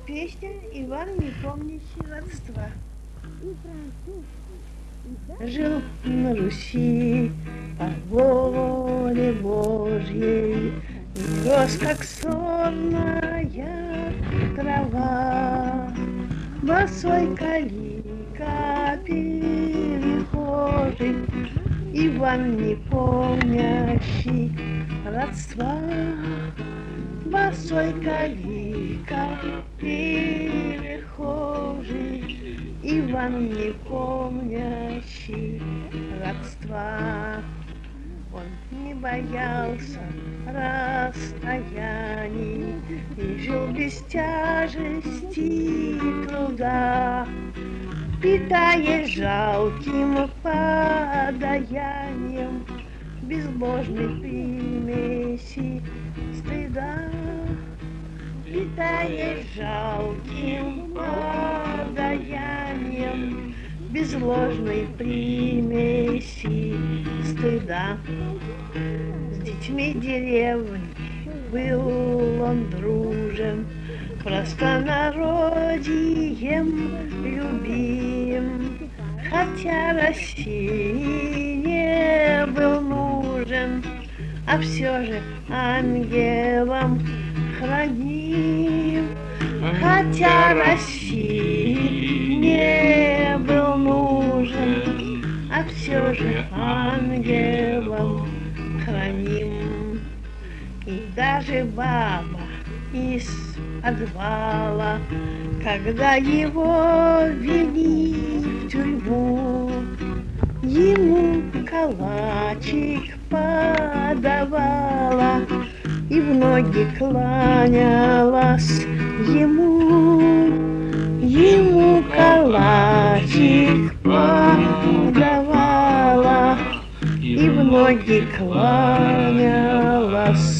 Песня Иван, не помнящий родства. Жил на Руси по воле Божьей, и рос, как сонная трава, босой калика перехожий, Иван, не помнящий родства. Босой калика перехожий, Иван, не помнящий родства. Он не боялся расстояний и жил без тяжести труда, питаясь жалким подаянием безбожной примеси стыда. Питаясь жалким подаянием безложной примеси стыда. С детьми деревни был он дружен, простонародием любим, хотя России не был нужен, а все же ангелом храним. Хотя России не был нужен, а все же ангелом храним. И даже баба из подвала, когда его вели в тюрьму, ему калачик подавала и в ноги кланялась ему калачик подавала и в ноги кланялась.